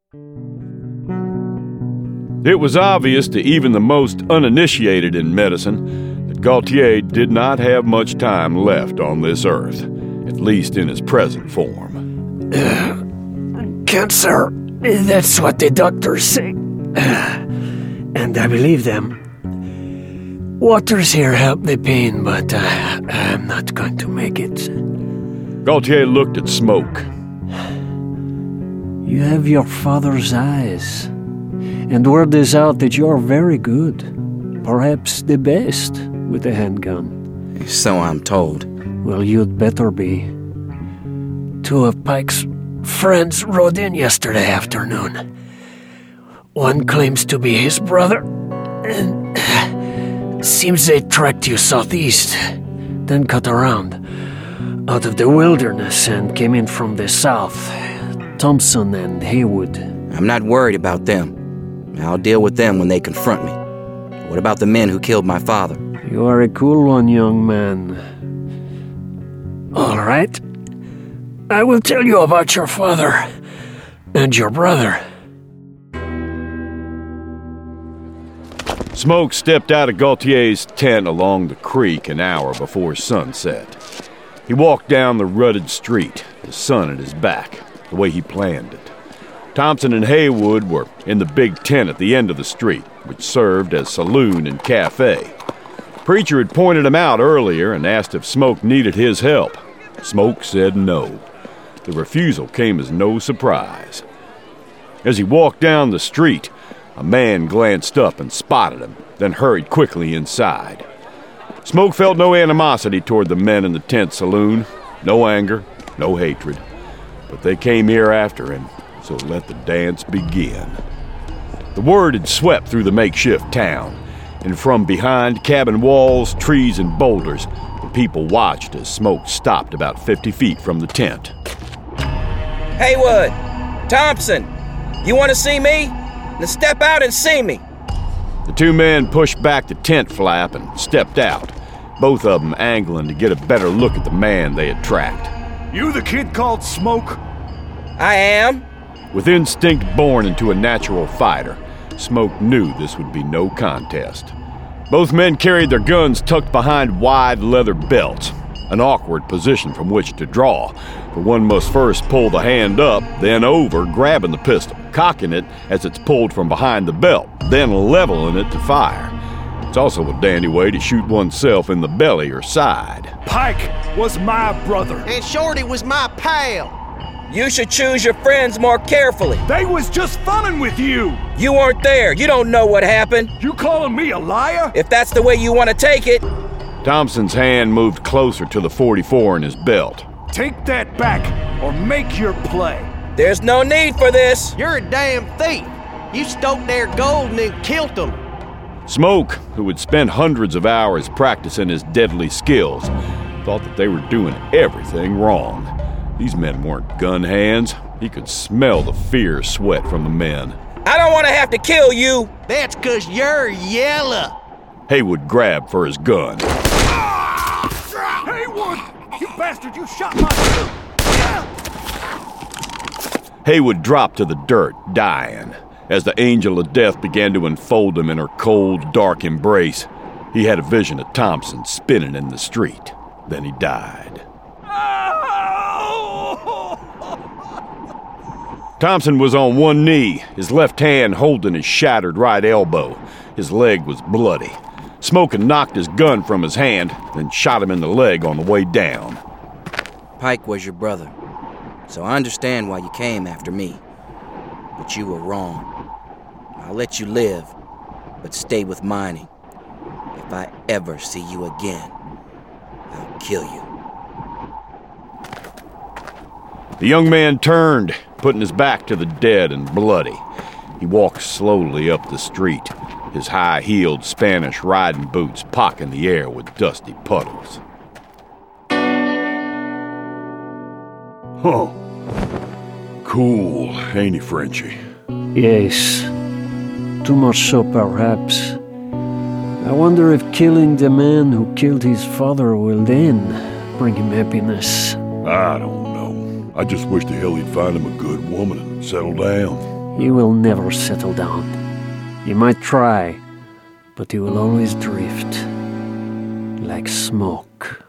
It was obvious to even the most uninitiated in medicine that Gaultier did not have much time left on this earth, at least in his present form. Cancer, that's what the doctors say. And I believe them. Waters here help the pain, but I'm not going to make it. Gaultier looked at Smoke. You have your father's eyes, and word is out that you're very good, perhaps the best, with a handgun. So I'm told. Well, you'd better be. Two of Pike's friends rode in yesterday afternoon. One claims to be his brother, and seems they tracked you southeast, then cut around out of the wilderness and came in from the south. Thompson and Haywood. I'm not worried about them. I'll deal with them when they confront me. What about the men who killed my father? You are a cool one, young man. All right. I will tell you about your father and your brother. Smoke stepped out of Gaultier's tent along the creek an hour before sunset. He walked down the rutted street, the sun at his back, the way he planned it. Thompson and Haywood were in the big tent at the end of the street, which served as saloon and cafe. Preacher had pointed him out earlier and asked if Smoke needed his help. Smoke said no. The refusal came as no surprise. As he walked down the street, a man glanced up and spotted him, then hurried quickly inside. Smoke felt no animosity toward the men in the tent saloon, no anger, no hatred. But they came here after him, so let the dance begin. The word had swept through the makeshift town, and from behind cabin walls, trees, and boulders, the people watched as Smoke stopped about 50 feet from the tent. Haywood! Thompson! You want to see me? Then step out and see me! The two men pushed back the tent flap and stepped out, both of them angling to get a better look at the man they had tracked. You the kid called Smoke? I am. With instinct born into a natural fighter, Smoke knew this would be no contest. Both men carried their guns tucked behind wide leather belts, an awkward position from which to draw, for one must first pull the hand up, then over, grabbing the pistol, cocking it as it's pulled from behind the belt, then leveling it to fire. It's also a dandy way to shoot oneself in the belly or side. Pike was my brother. And Shorty was my pal. You should choose your friends more carefully. They was just funning with you. You weren't there. You don't know what happened. You calling me a liar? If that's the way you want to take it. Thompson's hand moved closer to the .44 in his belt. Take that back, or make your play. There's no need for this. You're a damn thief. You stole their gold and then killed them. Smoke, who had spent hundreds of hours practicing his deadly skills, thought that they were doing everything wrong. These men weren't gun hands. He could smell the fear sweat from the men. I don't want to have to kill you. That's 'cause you're yellow. Haywood grabbed for his gun. Haywood! You bastard, you shot my... Haywood dropped to the dirt, dying. As the angel of death began to enfold him in her cold, dark embrace, he had a vision of Thompson spinning in the street. Then he died. Thompson was on one knee, his left hand holding his shattered right elbow. His leg was bloody. Smoke had knocked his gun from his hand, then shot him in the leg on the way down. Pike was your brother, so I understand why you came after me. But you were wrong. I'll let you live, but stay with mining. If I ever see you again, I'll kill you. The young man turned, putting his back to the dead and bloody. He walked slowly up the street, his high-heeled Spanish riding boots pocking the air with dusty puddles. Huh. Cool, ain't he, Frenchie? Yes. Too much so, perhaps. I wonder if killing the man who killed his father will then bring him happiness. I don't know. I just wish the hell he'd find him a good woman and settle down. You will never settle down. You might try, but you will always drift. Like smoke.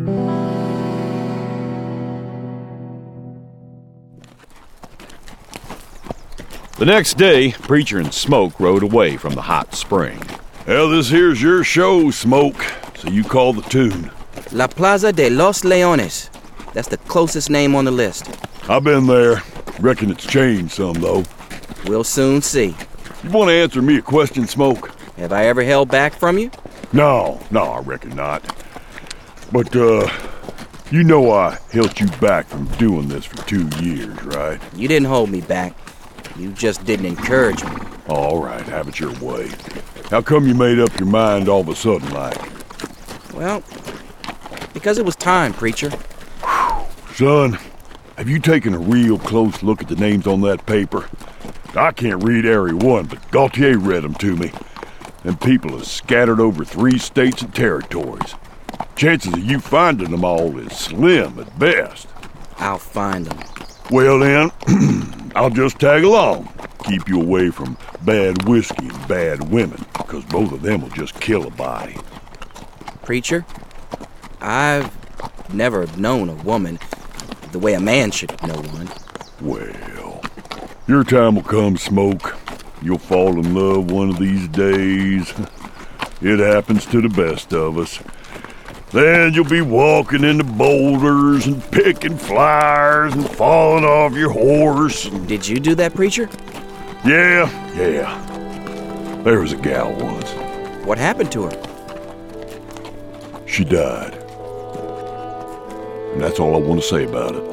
The next day, Preacher and Smoke rode away from the hot spring. Well, this here's your show, Smoke, so you call the tune. La Plaza de los Leones. That's the closest name on the list. I've been there. Reckon it's changed some, though. We'll soon see. You want to answer me a question, Smoke? Have I ever held back from you? No, I reckon not. But, you know I held you back from doing this for 2 years, right? You didn't hold me back. You just didn't encourage me. All right, have it your way. How come you made up your mind all of a sudden, like? Well, because it was time, Preacher. Son, have you taken a real close look at the names on that paper? I can't read every one, but Gaultier read them to me. And people are scattered over 3 states and territories. Chances of you finding them all is slim at best. I'll find them. Well then, I'll just tag along. Keep you away from bad whiskey and bad women, because both of them will just kill a body. Preacher, I've never known a woman the way a man should know one. Well, your time will come, Smoke. You'll fall in love one of these days. It happens to the best of us. Then you'll be walking into boulders and picking flowers and falling off your horse. Did you do that, Preacher? Yeah. There was a gal once. What happened to her? She died. And that's all I want to say about it.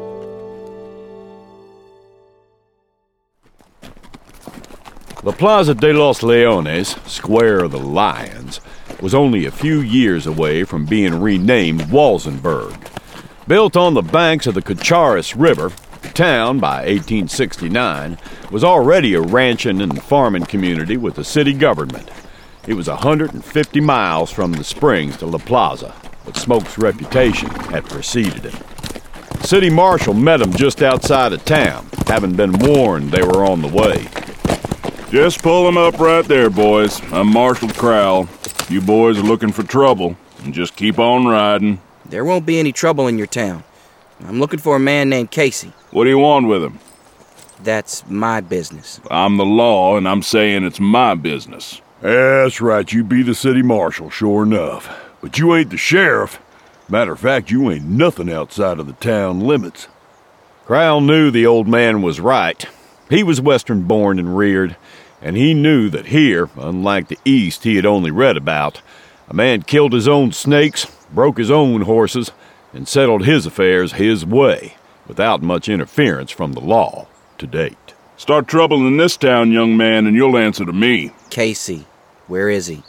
La Plaza de los Leones, Square of the Lions, was only a few years away from being renamed Walsenburg. Built on the banks of the Cacharis River, the town, by 1869, was already a ranching and farming community with a city government. It was 150 miles from the springs to La Plaza, but Smoke's reputation had preceded him. The city marshal met him just outside of town, having been warned they were on the way. Just pull them up right there, boys. I'm Marshal Crowell. You boys are looking for trouble, and just keep on riding. There won't be any trouble in your town. I'm looking for a man named Casey. What do you want with him? That's my business. I'm the law, and I'm saying it's my business. That's right, you be the city marshal, sure enough. But you ain't the sheriff. Matter of fact, you ain't nothing outside of the town limits. Crowell knew the old man was right. He was Western born and reared, and he knew that here, unlike the East he had only read about, a man killed his own snakes, broke his own horses, and settled his affairs his way, without much interference from the law to date. Start trouble in this town, young man, and you'll answer to me. Casey, where is he?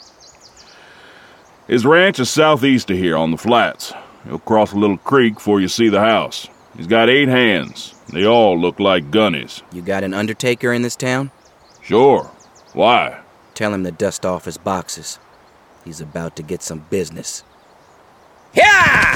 His ranch is southeast of here on the flats. You'll cross a little creek before you see the house. He's got 8 hands. They all look like gunnies. You got an undertaker in this town? Sure. Why? Tell him to dust off his boxes. He's about to get some business. Yeah!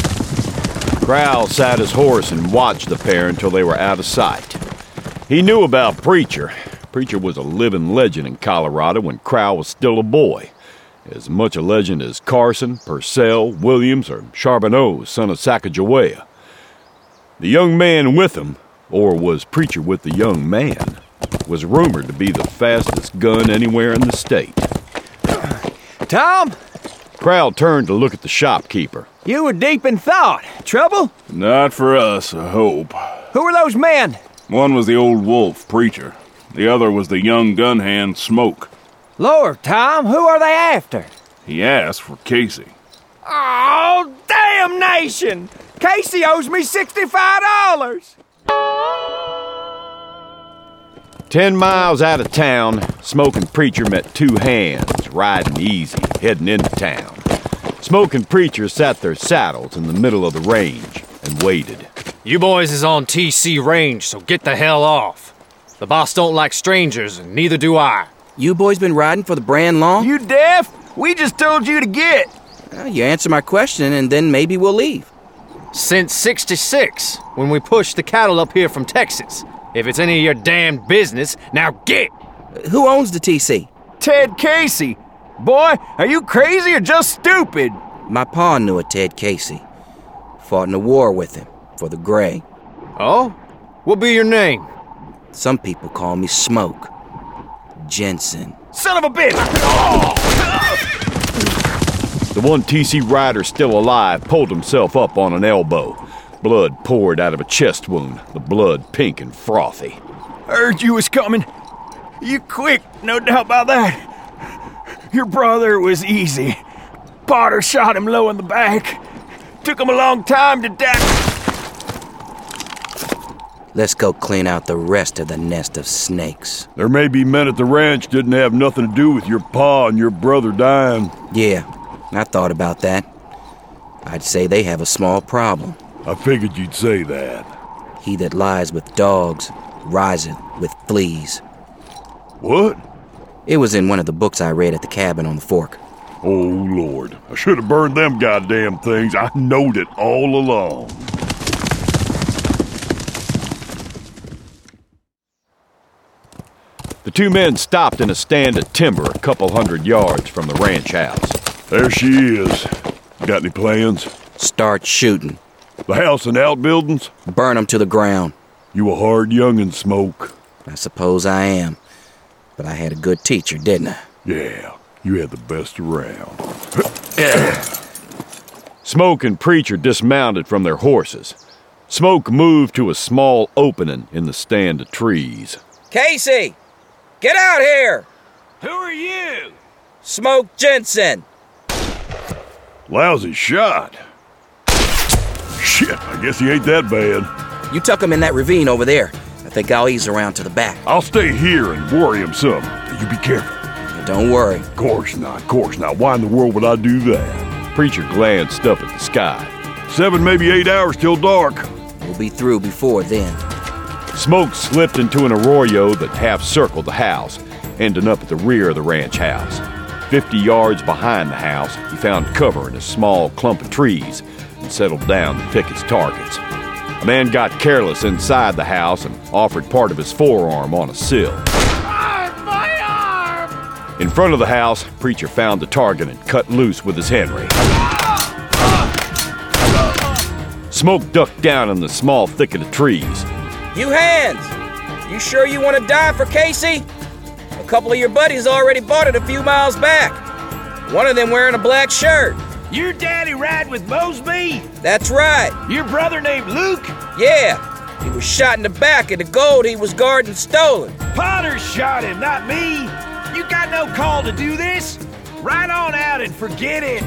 Crowell sat his horse and watched the pair until they were out of sight. He knew about Preacher. Preacher was a living legend in Colorado when Crowell was still a boy. As much a legend as Carson, Purcell, Williams, or Charbonneau, son of Sacagawea. The young man with him, or was Preacher with the young man, was rumored to be the fastest gun anywhere in the state. Tom, Crowell turned to look at the shopkeeper. you were deep in thought. Trouble? Not for us, I hope. Who are those men? One was the old wolf, Preacher. The other was the young gun hand, Smoke. Lord, Tom, who are they after? He asked for Casey. Oh, damnation! Casey owes me $65. 10 miles out of town, Smoke and Preacher met 2 hands, riding easy, heading into town. Smoke and Preacher sat their saddles in the middle of the range and waited. You boys is on TC range, so get the hell off. The boss don't like strangers, and neither do I. You boys been riding for the brand long? You deaf? We just told you to get. Well, you answer my question, and then maybe we'll leave. Since '66, when we pushed the cattle up here from Texas. If it's any of your damn business, now get! Who owns the TC? Ted Casey. Boy, are you crazy or just stupid? My pa knew a Ted Casey. Fought in a war with him for the Gray. Oh? What be your name? Some people call me Smoke. Jensen. Son of a bitch! The one TC rider still alive pulled himself up on an elbow. Blood poured out of a chest wound, the blood pink and frothy. Heard you was coming. You quick, no doubt about that. Your brother was easy. Potter shot him low in the back. Took him a long time to die. Let's go clean out the rest of the nest of snakes. There may be men at the ranch didn't have nothing to do with your pa and your brother dying. Yeah, I thought about that. I'd say they have a small problem. I figured you'd say that. He that lies with dogs riseth with fleas. What? It was in one of the books I read at the cabin on the fork. Oh, Lord. I should have burned them goddamn things. I knowed it all along. The two men stopped in a stand of timber a couple 100 yards from the ranch house. There she is. Got any plans? Start shooting. The house and outbuildings? Burn them to the ground. You a hard young'un, Smoke. I suppose I am. But I had a good teacher, didn't I? Yeah, you had the best around. Smoke and Preacher dismounted from their horses. Smoke moved to a small opening in the stand of trees. Casey! Get out here! Who are you? Smoke Jensen! Lousy shot. Shit, I guess he ain't that bad. You tuck him in that ravine over there. I think I'll ease around to the back. I'll stay here and worry him some. You be careful. Don't worry. Course not. Why in the world would I do that? Preacher glanced up at the sky. 7, maybe 8 hours till dark. We'll be through before then. Smoke slipped into an arroyo that half-circled the house, ending up at the rear of the ranch house. 50 yards behind the house, he found cover in a small clump of trees and settled down to pick his targets. A man got careless inside the house and offered part of his forearm on a sill. My arm! In front of the house, Preacher found the target and cut loose with his Henry. Smoke ducked down in the small thicket of trees. You hands! You sure you want to die for Casey? A couple of your buddies already bought it a few miles back. One of them wearing a black shirt. Your daddy ride with Mosby? That's right. Your brother named Luke? Yeah. He was shot in the back and the gold he was guarding stolen. Potter shot him, not me. You got no call to do this. Ride on out and forget it.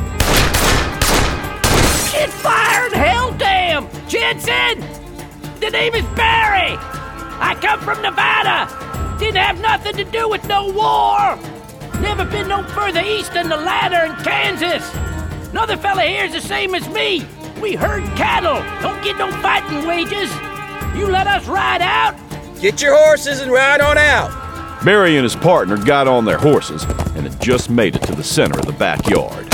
Get fired, hell damn! Jensen! The name is Barry! I come from Nevada! Didn't have nothing to do with no war! Never been no further east than the ladder in Kansas! Another fella here's the same as me! We herd cattle! Don't get no fighting wages! You let us ride out? Get your horses and ride on out! Barry and his partner got on their horses and had just made it to the center of the backyard.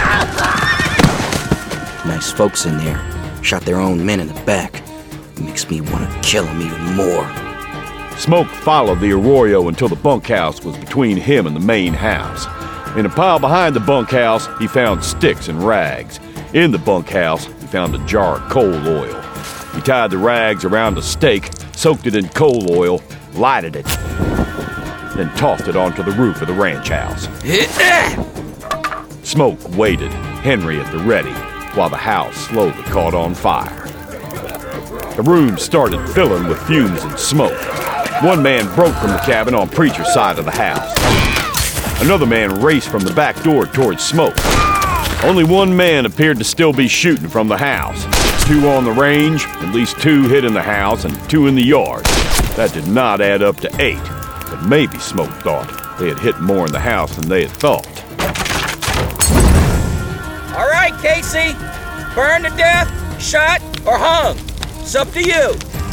Nice folks in there. Shot their own men in the back. Makes me want to kill them even more. Smoke followed the arroyo until the bunkhouse was between him and the main house. In a pile behind the bunkhouse, he found sticks and rags. In the bunkhouse, he found a jar of coal oil. He tied the rags around a stake, soaked it in coal oil, lighted it, then tossed it onto the roof of the ranch house. Smoke waited, Henry at the ready, while the house slowly caught on fire. The room started filling with fumes and smoke. One man broke from the cabin on Preacher's side of the house. Another man raced from the back door towards Smoke. Only one man appeared to still be shooting from the house. 2 on the range, at least 2 hit in the house, and 2 in the yard. That did not add up to 8, but maybe Smoke thought they had hit more in the house than they had thought. All right, Casey. Burned to death, shot, or hung. It's up to you.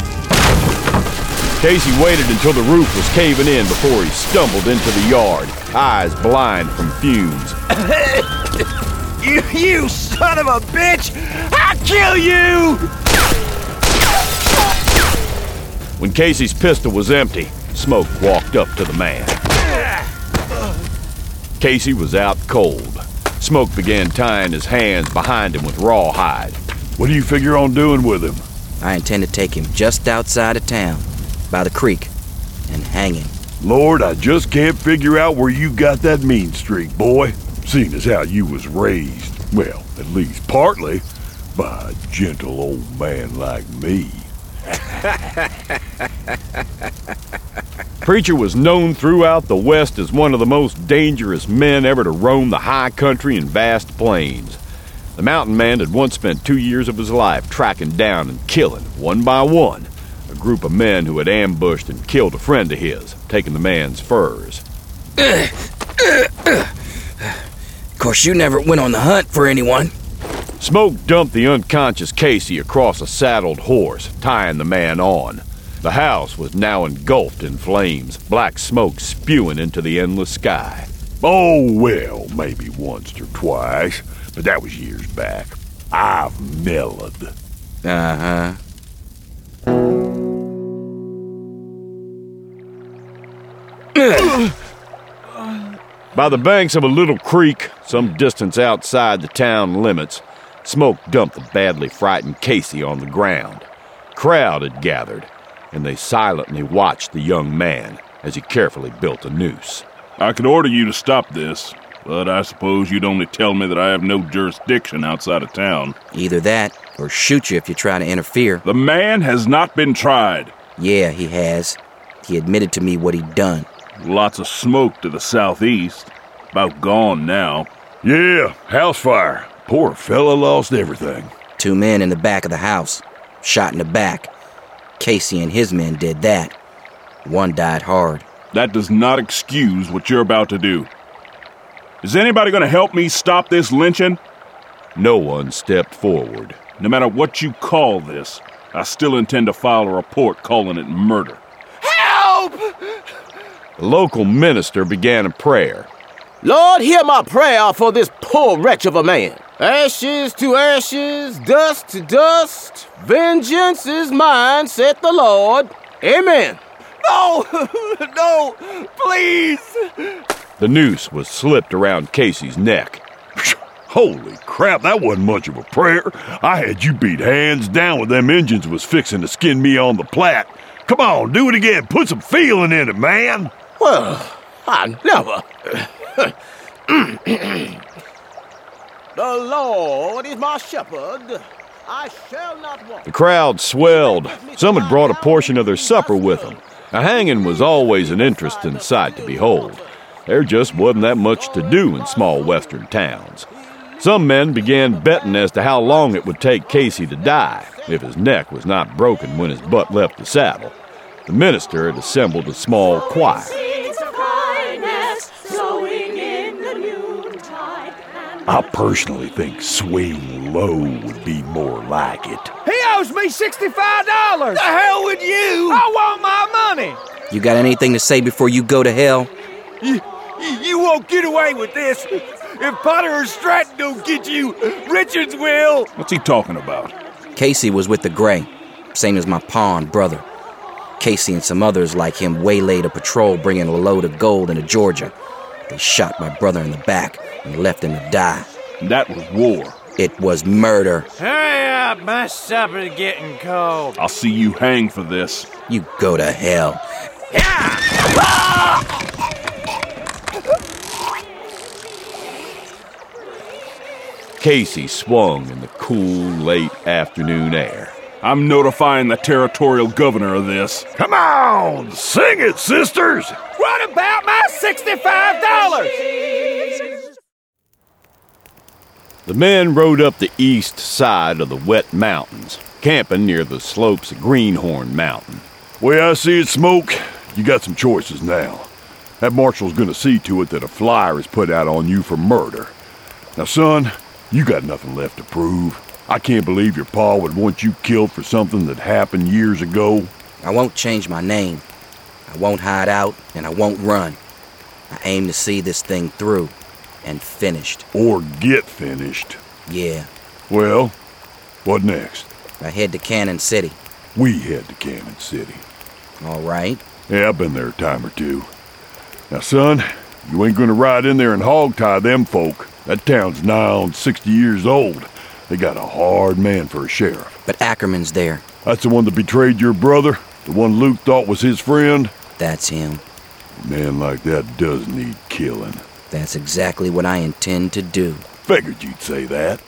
Casey waited until the roof was caving in before he stumbled into the yard, eyes blind from fumes. You son of a bitch! I'll kill you! When Casey's pistol was empty, Smoke walked up to the man. Casey was out cold. Smoke began tying his hands behind him with rawhide. What do you figure on doing with him? I intend to take him just outside of town, by the creek, and hang him. Lord, I just can't figure out where you got that mean streak, boy. Seeing as how you was raised, well, at least partly, by a gentle old man like me. Preacher was known throughout the West as one of the most dangerous men ever to roam the high country and vast plains. The mountain man had once spent 2 years of his life tracking down and killing, one by one, a group of men who had ambushed and killed a friend of his, taking the man's furs. Of course, you never went on the hunt for anyone. Smoke dumped the unconscious Casey across a saddled horse, tying the man on. The house was now engulfed in flames, black smoke spewing into the endless sky. Oh, well, maybe once or twice, but that was years back. I've mellowed. Uh-huh. By the banks of a little creek, some distance outside the town limits, Smoke dumped the badly frightened Casey on the ground. A crowd had gathered, and they silently watched the young man as he carefully built a noose. I could order you to stop this, but I suppose you'd only tell me that I have no jurisdiction outside of town. Either that, or shoot you if you try to interfere. The man has not been tried. Yeah, he has. He admitted to me what he'd done. Lots of smoke to the southeast. About gone now. Yeah, house fire. Poor fella lost everything. 2 men in the back of the house, shot in the back. Casey and his men did that. One died hard. That does not excuse what you're about to do. Is anybody going to help me stop this lynching? No one stepped forward. No matter what you call this, I still intend to file a report calling it murder. Help! The local minister began a prayer. Lord, hear my prayer for this poor wretch of a man. Ashes to ashes, dust to dust. Vengeance is mine, saith the Lord. Amen. No! No! Please! The noose was slipped around Casey's neck. Holy crap, that wasn't much of a prayer. I had you beat hands down when them Injuns was fixing to skin me on the Platte. Come on, do it again. Put some feeling in it, man. Well, I never. The Lord is my shepherd. I shall not want. The crowd swelled. Some had brought a portion of their supper with them. A hanging was always an interesting sight to behold. There just wasn't that much to do in small western towns. Some men began betting as to how long it would take Casey to die if his neck was not broken when his butt left the saddle. The minister had assembled a small choir. I personally think Swing Low would be more like it. He owes me $65! The hell with you! I want my money! You got anything to say before you go to hell? You won't get away with this. If Potter or Stratton don't get you, Richards will. What's he talking about? Casey was with the Gray, same as my pa and brother. Casey and some others like him waylaid a patrol bringing a load of gold into Georgia. They shot my brother in the back and left him to die. That was war. It was murder. Hurry up, my supper's getting cold. I'll see you hang for this. You go to hell. Casey swung in the cool, late afternoon air. I'm notifying the territorial governor of this. Come on, sing it, sisters! What about my $65? The men rode up the east side of the wet mountains, camping near the slopes of Greenhorn Mountain. Way I see it, Smoke, you got some choices now. That marshal's gonna see to it that a flyer is put out on you for murder. Now, son, you got nothing left to prove. I can't believe your pa would want you killed for something that happened years ago. I won't change my name. I won't hide out, and I won't run. I aim to see this thing through and finished. Or get finished. Yeah. Well, what next? I head to Cannon City. We head to Cannon City. All right. Yeah, I've been there a time or two. Now, son, you ain't gonna ride in there and hog-tie them folk. That town's nigh on 60 years old. They got a hard man for a sheriff. But Ackerman's there. That's the one that betrayed your brother? The one Luke thought was his friend? That's him. A man like that does need killing. That's exactly what I intend to do. Figured you'd say that.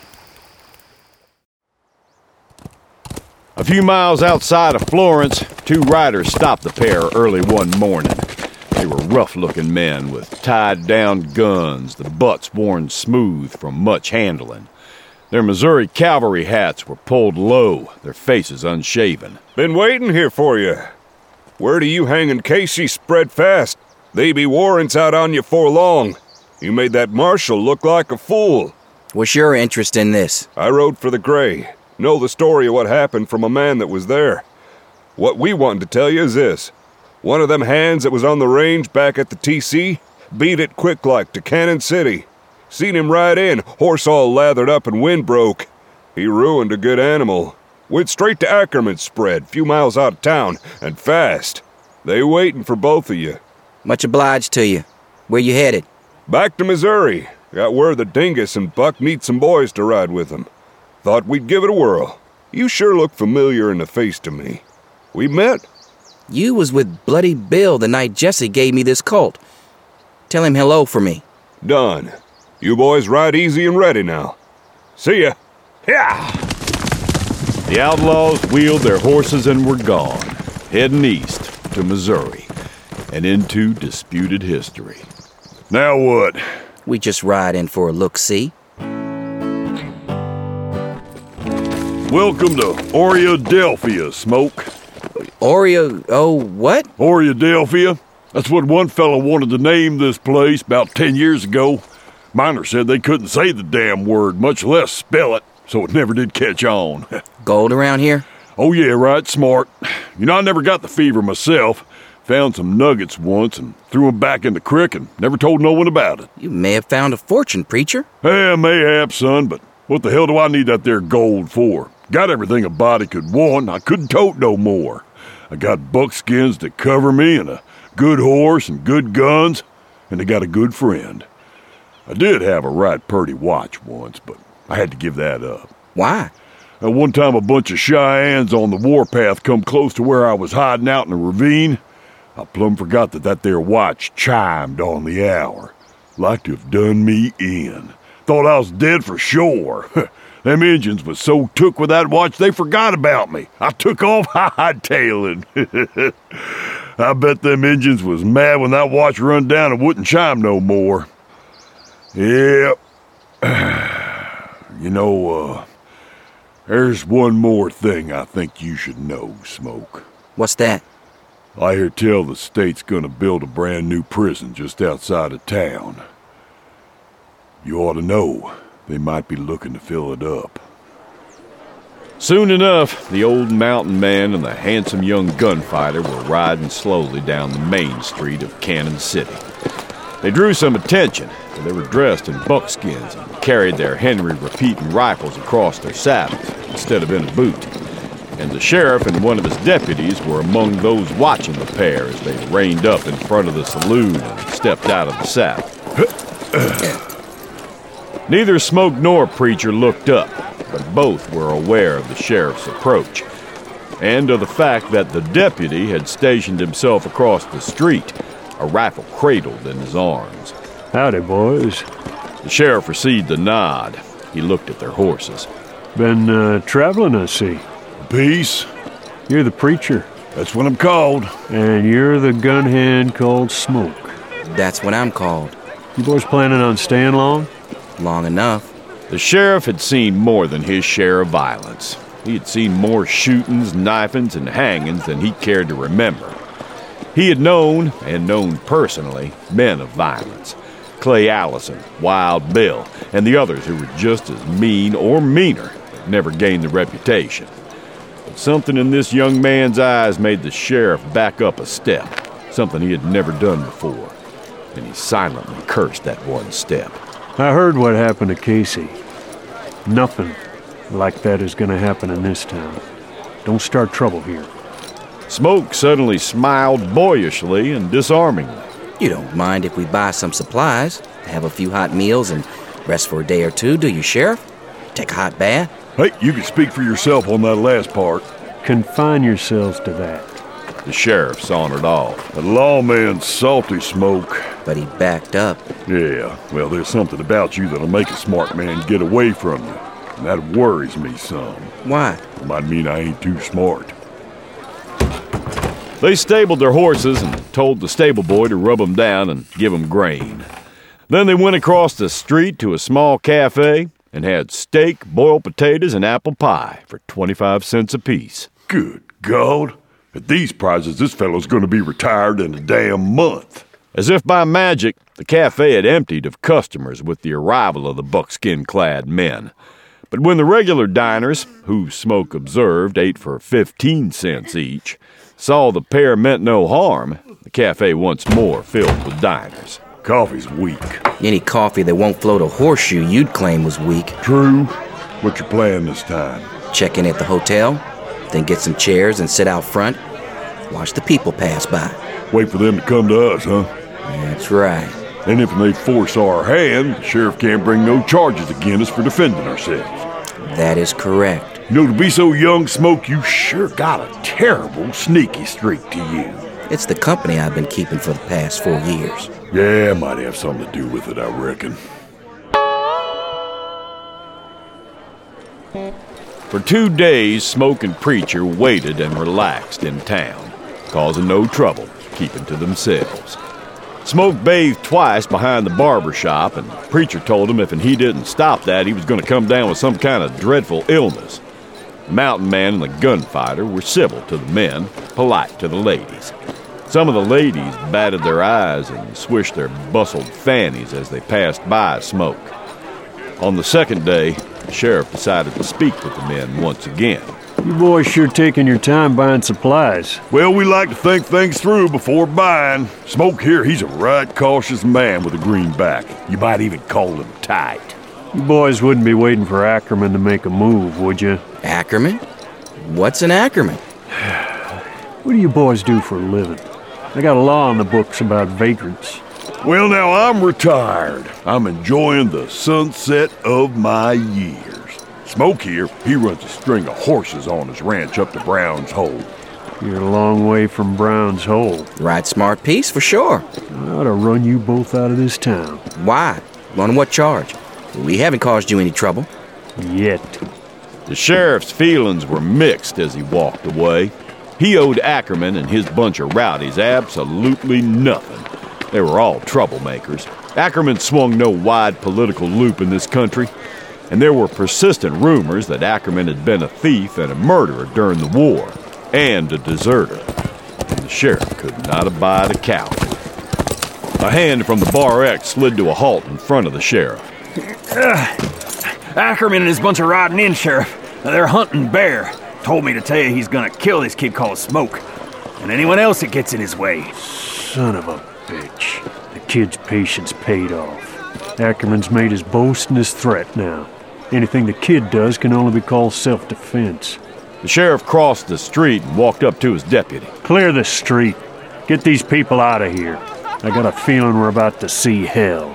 A few miles outside of Florence, two riders stopped the pair early one morning. They were rough-looking men with tied-down guns, the butts worn smooth from much handling. Their Missouri cavalry hats were pulled low, their faces unshaven. Been waiting here for you. Word of you hanging Casey spread fast. They be warrants out on you 'fore long. You made that marshal look like a fool. What's your interest in this? I rode for the Gray. Know the story of what happened from a man that was there. What we wanted to tell you is this. One of them hands that was on the range back at the TC beat it quick like to Cannon City. Seen him ride in, horse all lathered up and wind broke. He ruined a good animal. Went straight to Ackerman's spread, few miles out of town, and fast. They waiting for both of you. Much obliged to you. Where you headed? Back to Missouri. Got word that Dingus and Buck need some boys to ride with them. Thought we'd give it a whirl. You sure look familiar in the face to me. We met? You was with Bloody Bill the night Jesse gave me this colt. Tell him hello for me. Done. You boys ride easy and ready now. See ya. Yeah. The outlaws wheeled their horses and were gone, heading east to Missouri and into disputed history. Now what? We just ride in for a look-see. Welcome to Oreadelphia, Smoke. What? Oreadelphia? That's what one fellow wanted to name this place about 10 years ago. Miner said they couldn't say the damn word, much less spell it, so it never did catch on. Gold around here? Oh yeah, right, smart. You know, I never got the fever myself. Found some nuggets once and threw them back in the creek and never told no one about it. You may have found a fortune, preacher. Yeah, mayhap, son, but what the hell do I need that there gold for? Got everything a body could want, I couldn't tote no more. I got buckskins to cover me and a good horse and good guns, and I got a good friend. I did have a right purty watch once, but I had to give that up. Why? One time a bunch of Cheyennes on the warpath come close to where I was hiding out in a ravine. I plumb forgot that there watch chimed on the hour. Like to have done me in. Thought I was dead for sure. Them Injuns was so took with that watch they forgot about me. I took off hightailing. I bet them Injuns was mad when that watch run down and wouldn't chime no more. Yep. You know, there's one more thing I think you should know, Smoke. What's that? I hear tell the state's gonna build a brand new prison just outside of town. You ought to know. They might be looking to fill it up. Soon enough, the old mountain man and the handsome young gunfighter were riding slowly down the main street of Cannon City. They drew some attention, for they were dressed in buckskins and carried their Henry repeating rifles across their saddles instead of in a boot. And the sheriff and one of his deputies were among those watching the pair as they reined up in front of the saloon and stepped out of the saddle. Neither Smoke nor Preacher looked up, but both were aware of the sheriff's approach, and of the fact that the deputy had stationed himself across the street, a rifle cradled in his arms. Howdy, boys. The sheriff received a nod. He looked at their horses. Been traveling, I see. Peace. You're the preacher. That's what I'm called. And you're the gun hand called Smoke. That's what I'm called. You boys planning on staying long? Long enough. The sheriff had seen more than his share of violence. He had seen more shootings, knifings, and hangings than he cared to remember. He had known, and known personally, men of violence. Clay Allison, Wild Bill, and the others who were just as mean or meaner, but never gained the reputation. But something in this young man's eyes made the sheriff back up a step, something he had never done before, and he silently cursed that one step. I heard what happened to Casey. Nothing like that is going to happen in this town. Don't start trouble here. Smoke suddenly smiled boyishly and disarmingly. You don't mind if we buy some supplies, have a few hot meals, and rest for a day or two, do you, Sheriff? Take a hot bath? Hey, you can speak for yourself on that last part. Confine yourselves to that. The sheriff sauntered off. The lawman's salty, Smoke. But he backed up. Yeah, well, there's something about you that'll make a smart man get away from you. And that worries me some. Why? It might mean I ain't too smart. They stabled their horses and told the stable boy to rub them down and give them grain. Then they went across the street to a small cafe and had steak, boiled potatoes, and apple pie for 25 cents apiece. Good God. At these prices, this fellow's going to be retired in a damn month. As if by magic, the cafe had emptied of customers with the arrival of the buckskin-clad men. But when the regular diners, who Smoke observed ate for 15 cents each, saw the pair meant no harm, the cafe once more filled with diners. Coffee's weak. Any coffee that won't float a horseshoe you'd claim was weak. True. What's your plan this time? Check in at the hotel, then get some chairs and sit out front. Watch the people pass by. Wait for them to come to us, huh? That's right. And if they force our hand, the sheriff can't bring no charges against us for defending ourselves. That is correct. You know, to be so young, Smoke, you sure got a terrible sneaky streak to you. It's the company I've been keeping for the past 4 years. Yeah, might have something to do with it, I reckon. For 2 days, Smoke and Preacher waited and relaxed in town, causing no trouble, keeping to themselves. Smoke bathed twice behind the barber shop, and Preacher told him if he didn't stop that, he was going to come down with some kind of dreadful illness. The mountain man and the gunfighter were civil to the men, polite to the ladies. Some of the ladies batted their eyes and swished their bustled fannies as they passed by Smoke. On the second day, the sheriff decided to speak with the men once again. You boys sure taking your time buying supplies. Well, we like to think things through before buying. Smoke here, he's a right cautious man with a greenback. You might even call him tight. You boys wouldn't be waiting for Ackerman to make a move, would you? Ackerman? What's an Ackerman? What do you boys do for a living? I got a law on the books about vagrants. Well, now I'm retired. I'm enjoying the sunset of my years. Smoke here, he runs a string of horses on his ranch up to Brown's Hole. You're a long way from Brown's Hole. Right smart piece, for sure. I ought to run you both out of this town. Why? On what charge? We haven't caused you any trouble. Yet. The sheriff's feelings were mixed as he walked away. He owed Ackerman and his bunch of rowdies absolutely nothing. They were all troublemakers. Ackerman swung no wide political loop in this country, and there were persistent rumors that Ackerman had been a thief and a murderer during the war, and a deserter. And the sheriff could not abide a coward. A hand from the Bar X slid to a halt in front of the sheriff. Ackerman and his bunch are riding in, Sheriff. They're hunting bear. Told me to tell you he's gonna kill this kid called Smoke. And anyone else that gets in his way. Son of a bitch. The kid's patience paid off. Ackerman's made his boast and his threat now. Anything the kid does can only be called self-defense. The sheriff crossed the street and walked up to his deputy. Clear the street. Get these people out of here. I got a feeling we're about to see hell.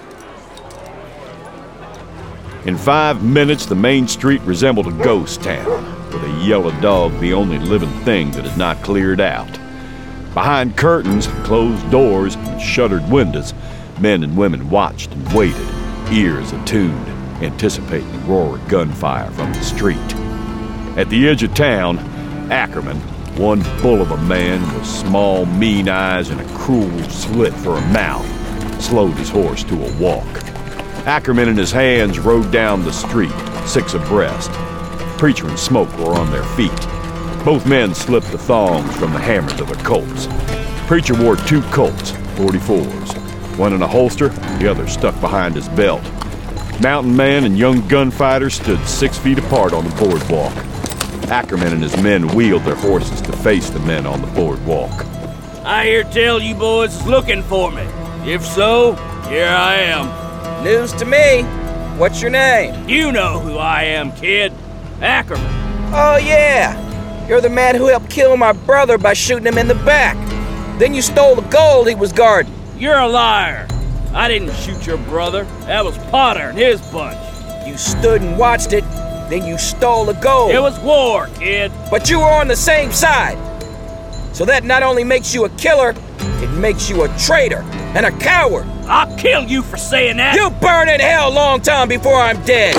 In 5 minutes, the main street resembled a ghost town, with a yellow dog the only living thing that had not cleared out. Behind curtains, closed doors, and shuttered windows, men and women watched and waited, ears attuned, anticipating the roar of gunfire from the street. At the edge of town, Ackerman, one bull of a man with small, mean eyes and a cruel slit for a mouth, slowed his horse to a walk. Ackerman and his hands rode down the street, 6 abreast. Preacher and Smoke were on their feet. Both men slipped the thongs from the hammers of their Colts. Preacher wore 2 Colts, 44s, one in a holster, the other stuck behind his belt. Mountain man and young gunfighter stood 6 feet apart on the boardwalk. Ackerman and his men wheeled their horses to face the men on the boardwalk. I hear tell you boys is looking for me. If so, here I am. News to me. What's your name? You know who I am, kid. Ackerman. Oh, yeah. You're the man who helped kill my brother by shooting him in the back. Then you stole the gold he was guarding. You're a liar. I didn't shoot your brother. That was Potter and his bunch. You stood and watched it, then you stole the gold. It was war, kid. But you were on the same side. So that not only makes you a killer, it makes you a traitor and a coward. I'll kill you for saying that. You burn in hell long time before I'm dead.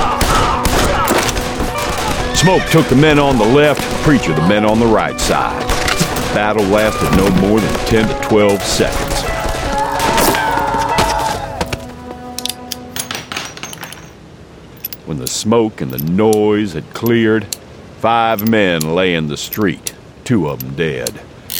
Smoke took the men on the left, Preacher the men on the right side. The battle lasted no more than 10 to 12 seconds. When the smoke and the noise had cleared, 5 men lay in the street, 2 of them dead.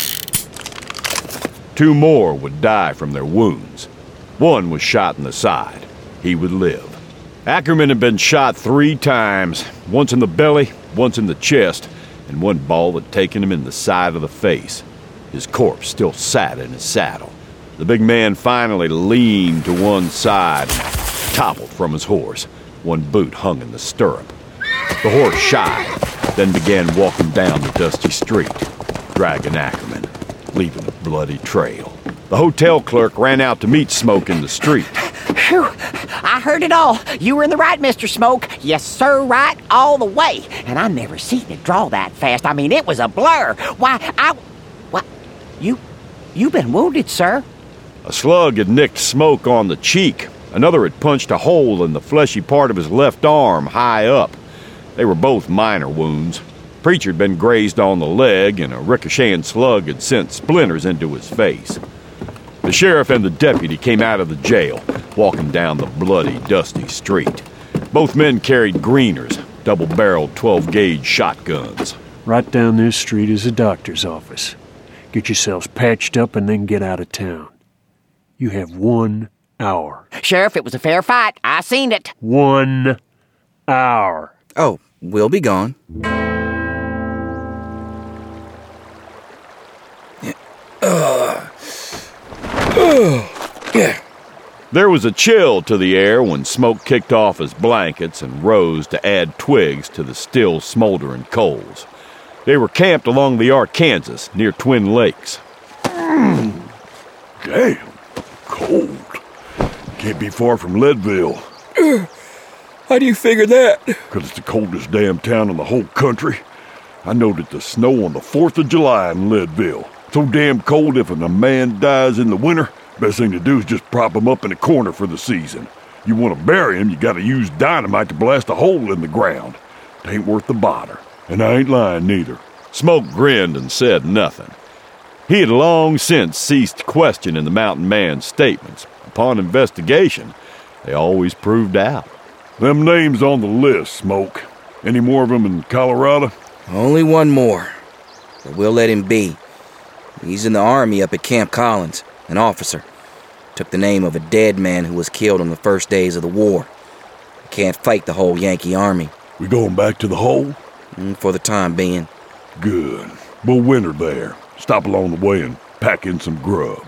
2 more would die from their wounds. 1 was shot in the side. He would live. Ackerman had been shot 3 times, once in the belly, once in the chest, and 1 ball had taken him in the side of the face. His corpse still sat in his saddle. The big man finally leaned to one side, toppled from his horse. 1 boot hung in the stirrup. The horse shied, then began walking down the dusty street, dragging Ackerman, leaving a bloody trail. The hotel clerk ran out to meet Smoke in the street. Phew, I heard it all. You were in the right, Mr. Smoke. Yes, sir, right all the way. And I never seen it draw that fast. I mean, it was a blur. You've been wounded, sir. A slug had nicked Smoke on the cheek. Another had punched a hole in the fleshy part of his left arm, high up. They were both minor wounds. Preacher had been grazed on the leg, and a ricocheting slug had sent splinters into his face. The sheriff and the deputy came out of the jail, walking down the bloody, dusty street. Both men carried Greeners, double-barreled 12-gauge shotguns. Right down this street is a doctor's office. Get yourselves patched up and then get out of town. You have 1 hour. Sheriff, it was a fair fight. I seen it. 1 hour. Oh, we'll be gone. There was a chill to the air when Smoke kicked off his blankets and rose to add twigs to the still smoldering coals. They were camped along the Arkansas near Twin Lakes. Damn, cold. Can't be far from Leadville. How do you figure that? Because it's the coldest damn town in the whole country. I noted the snow on the 4th of July in Leadville. So damn cold if a man dies in the winter, best thing to do is just prop him up in a corner for the season. You want to bury him, you gotta use dynamite to blast a hole in the ground. It ain't worth the bother. And I ain't lying neither. Smoke grinned and said nothing. He had long since ceased questioning the mountain man's statements. Upon investigation, they always proved out. Them names on the list, Smoke. Any more of them in Colorado? Only 1 more. But we'll let him be. He's in the Army up at Camp Collins, an officer. Took the name of a dead man who was killed on the first days of the war. Can't fight the whole Yankee Army. We going back to the hole? For the time being. Good. We'll winter there. Stop along the way and pack in some grub.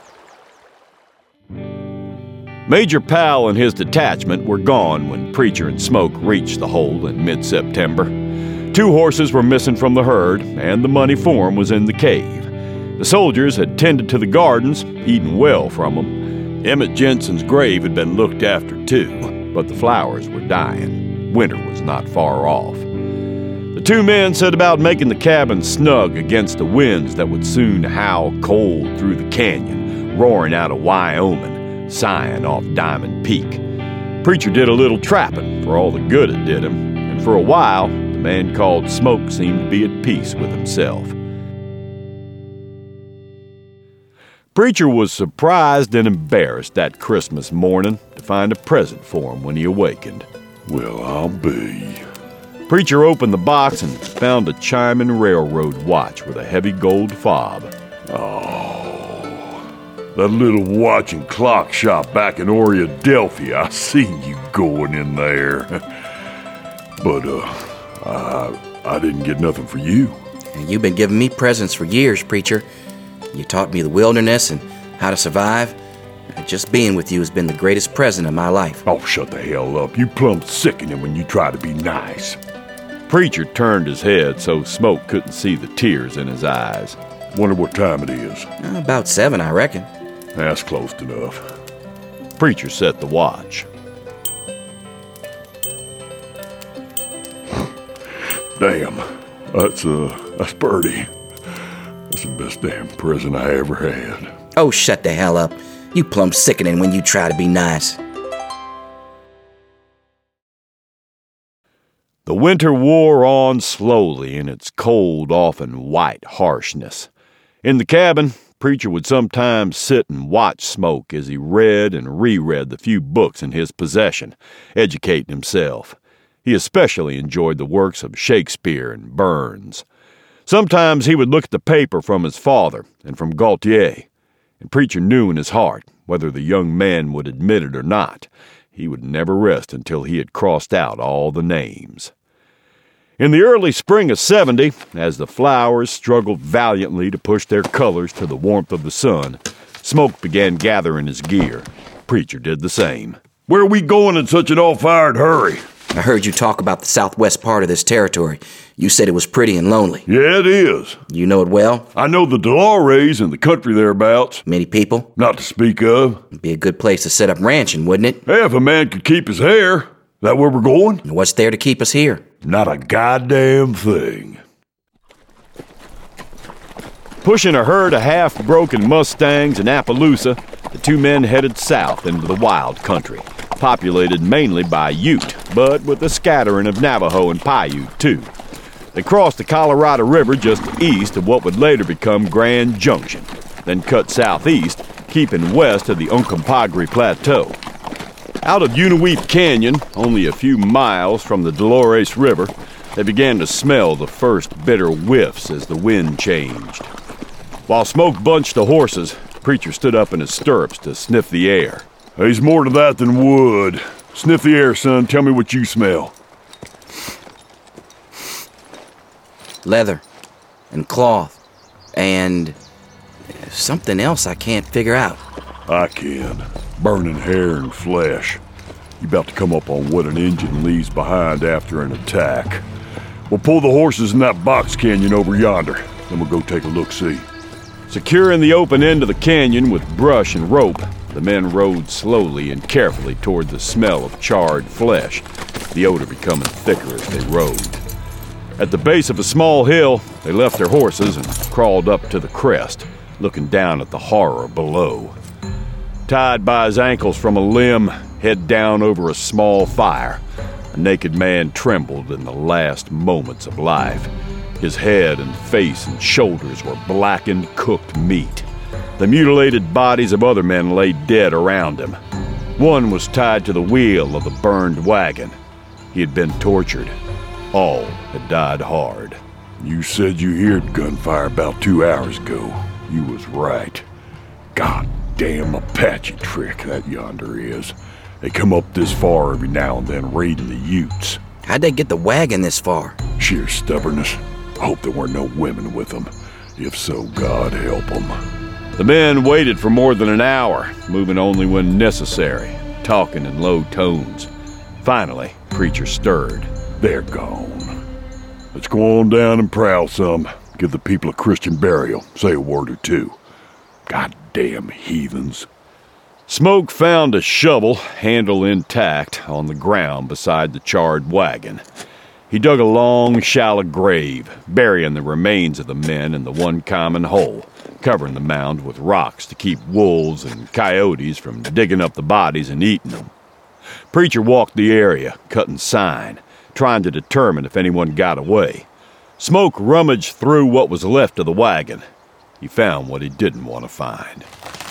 Major Powell and his detachment were gone when Preacher and Smoke reached the hole in mid-September. 2 horses were missing from the herd, and the money for 'em was in the cave. The soldiers had tended to the gardens, eaten well from them. Emmett Jensen's grave had been looked after too, but the flowers were dying. Winter was not far off. The 2 men set about making the cabin snug against the winds that would soon howl cold through the canyon, roaring out of Wyoming, sighing off Diamond Peak. Preacher did a little trapping for all the good it did him, and for a while, the man called Smoke seemed to be at peace with himself. Preacher was surprised and embarrassed that Christmas morning to find a present for him when he awakened. Well, I'll be. Preacher opened the box and found a chiming railroad watch with a heavy gold fob. Oh, that little watch and clock shop back in Oriadelphia. I seen you going in there. But, I didn't get nothing for you. You've been giving me presents for years, Preacher. You taught me the wilderness and how to survive. Just being with you has been the greatest present of my life. Oh, shut the hell up. You plumb sickening when you try to be nice. Preacher turned his head so Smoke couldn't see the tears in his eyes. Wonder what time it is. About 7, I reckon. That's close enough. Preacher set the watch. Damn, that's Birdie. That's the best damn present I ever had. Oh, shut the hell up. You plumb sickening when you try to be nice. The winter wore on slowly in its cold, often white harshness. In the cabin, Preacher would sometimes sit and watch Smoke as he read and reread the few books in his possession, educating himself. He especially enjoyed the works of Shakespeare and Burns. Sometimes he would look at the paper from his father and from Gaultier, and Preacher knew in his heart, whether the young man would admit it or not, he would never rest until he had crossed out all the names. In the early spring of 70, as the flowers struggled valiantly to push their colors to the warmth of the sun, Smoke began gathering his gear. Preacher did the same. Where are we going in such an all-fired hurry? I heard you talk about the southwest part of this territory. You said it was pretty and lonely. Yeah, it is. You know it well? I know the Dolores and the country thereabouts. Many people? Not to speak of. It'd be a good place to set up ranching, wouldn't it? Hey, if a man could keep his hair. That where we're going? And what's there to keep us here? Not a goddamn thing. Pushing a herd of half-broken Mustangs in Appaloosa, the two men headed south into the wild country, populated mainly by Ute, but with a scattering of Navajo and Paiute, too. They crossed the Colorado River just east of what would later become Grand Junction, then cut southeast, keeping west of the Uncompahgre Plateau. Out of Unaweep Canyon, only a few miles from the Dolores River, they began to smell the first bitter whiffs as the wind changed. While Smoke bunched the horses, Preacher stood up in his stirrups to sniff the air. There's more to that than wood. Sniff the air, son. Tell me what you smell. Leather and cloth and something else I can't figure out. I can. Burning hair and flesh. You about to come up on what an Injun leaves behind after an attack. We'll pull the horses in that box canyon over yonder. Then we'll go take a look-see. Securing the open end of the canyon with brush and rope, the men rode slowly and carefully toward the smell of charred flesh, the odor becoming thicker as they rode. At the base of a small hill, they left their horses and crawled up to the crest, looking down at the horror below. Tied by his ankles from a limb, head down over a small fire, a naked man trembled in the last moments of life. His head and face and shoulders were blackened, cooked meat. The mutilated bodies of other men lay dead around him. One was tied to the wheel of the burned wagon. He had been tortured. All had died hard. You said you heard gunfire about 2 hours ago. You was right. God damn Apache trick that yonder is. They come up this far every now and then raiding the Utes. How'd they get the wagon this far? Sheer stubbornness. I hope there weren't no women with them. If so, God help them. The men waited for more than an hour, moving only when necessary, talking in low tones. Finally, Preacher stirred. They're gone. Let's go on down and prowl some. Give the people a Christian burial. Say a word or two. Goddamn heathens. Smoke found a shovel, handle intact, on the ground beside the charred wagon. He dug a long, shallow grave, burying the remains of the men in the one common hole, covering the mound with rocks to keep wolves and coyotes from digging up the bodies and eating them. Preacher walked the area, cutting sign, trying to determine if anyone got away. Smoke rummaged through what was left of the wagon. He found what he didn't want to find.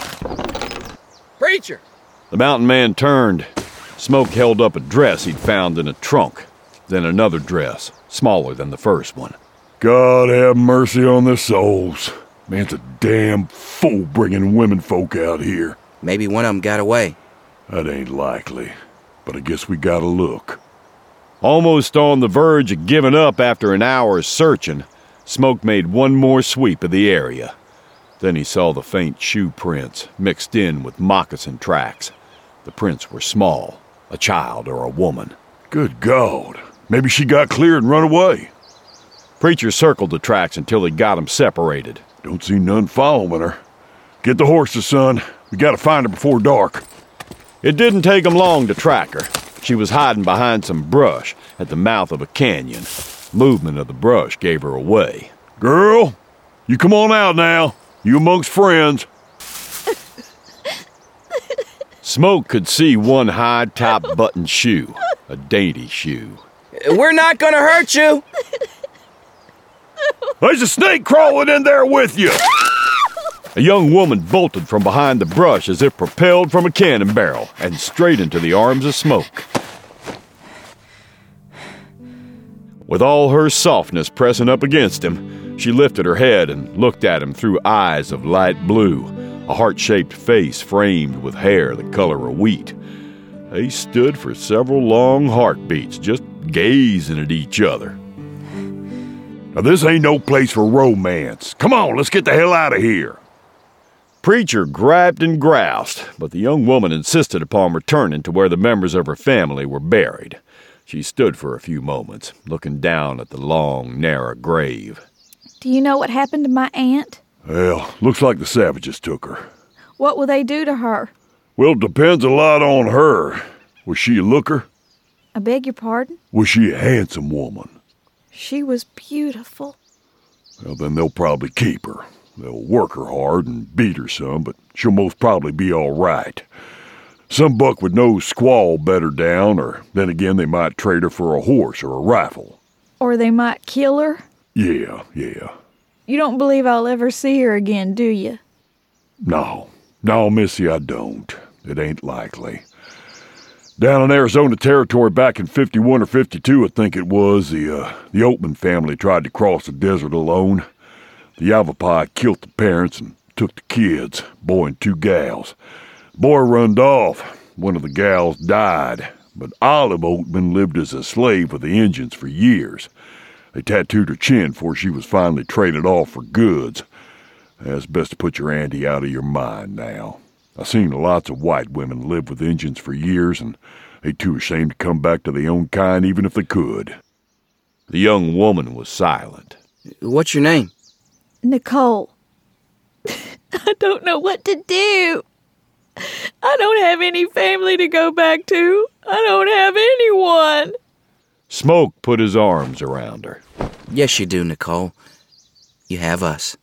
Preacher! The mountain man turned. Smoke held up a dress he'd found in a trunk, then another dress, smaller than the first one. God have mercy on their souls. Man's a damn fool bringing women folk out here. Maybe one of them got away. That ain't likely, but I guess we gotta look. Almost on the verge of giving up after an hour's searching, Smoke made one more sweep of the area. Then he saw the faint shoe prints mixed in with moccasin tracks. The prints were small, a child or a woman. Good God. Maybe she got clear and run away. Preacher circled the tracks until he got them separated. Don't see none following her. Get the horses, son. We gotta find her before dark. It didn't take him long to track her. She was hiding behind some brush at the mouth of a canyon. Movement of the brush gave her away. Girl, you come on out now. You amongst friends. Smoke could see one high-top button shoe, a dainty shoe. We're not gonna hurt you. There's a snake crawling in there with you. A young woman bolted from behind the brush as if propelled from a cannon barrel and straight into the arms of Smoke. With all her softness pressing up against him, she lifted her head and looked at him through eyes of light blue, a heart-shaped face framed with hair the color of wheat. They stood for several long heartbeats, just gazing at each other. Now, this ain't no place for romance. Come on, let's get the hell out of here. Preacher grabbed and groused, but the young woman insisted upon returning to where the members of her family were buried. She stood for a few moments, looking down at the long, narrow grave. Do you know what happened to my aunt? Well, looks like the savages took her. What will they do to her? Well, it depends a lot on her. Was she a looker? I beg your pardon? Was she a handsome woman? She was beautiful. Well, then they'll probably keep her. They'll work her hard and beat her some, but she'll most probably be all right. Some buck with no squaw bet her down, or then again they might trade her for a horse or a rifle. Or they might kill her? Yeah. You don't believe I'll ever see her again, do you? No, Missy, I don't. It ain't likely. Down in Arizona Territory back in 51 or 52, I think it was, the Oatman family tried to cross the desert alone. The Yavapai killed the parents and took the kids, boy and 2 gals. The boy runned off. One of the gals died, but Olive Oatman lived as a slave with the Indians for years. They tattooed her chin before she was finally traded off for goods. It's best to put your auntie out of your mind now. I've seen lots of white women live with Indians for years, and they too ashamed to come back to their own kind even if they could. The young woman was silent. What's your name? Nicole. I don't know what to do. I don't have any family to go back to. I don't have anyone. Smoke put his arms around her. Yes, you do, Nicole. You have us.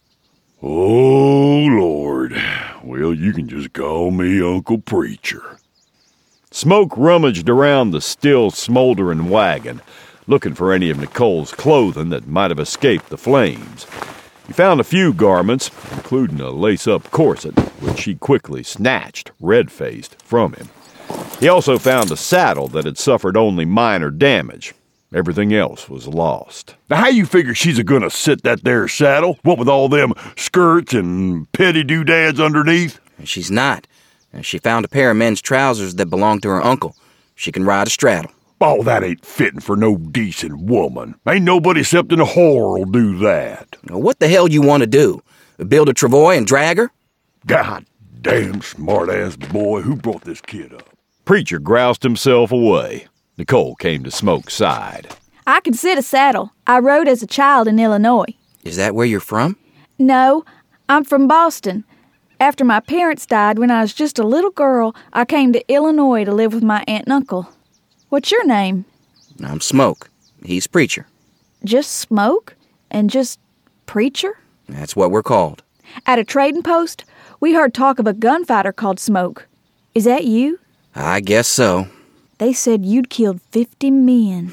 Oh, Lord. Well, you can just call me Uncle Preacher. Smoke rummaged around the still smoldering wagon, looking for any of Nicole's clothing that might have escaped the flames. He found a few garments, including a lace-up corset, which he quickly snatched, red-faced, from him. He also found a saddle that had suffered only minor damage. Everything else was lost. Now, how you figure she's a-gonna sit that there saddle? What with all them skirts and petty doodads underneath? She's not. She found a pair of men's trousers that belonged to her uncle. She can ride a straddle. Oh, that ain't fitting for no decent woman. Ain't nobody except in a whore'll do that. What the hell you want to do? Build a travois and drag her? God damn smart-ass boy. Who brought this kid up? Preacher groused himself away. Nicole came to Smoke's side. I can sit a saddle. I rode as a child in Illinois. Is that where you're from? No, I'm from Boston. After my parents died when I was just a little girl, I came to Illinois to live with my aunt and uncle. What's your name? I'm Smoke. He's Preacher. Just Smoke? And just Preacher? That's what we're called. At a trading post, we heard talk of a gunfighter called Smoke. Is that you? I guess so. They said you'd killed 50 men.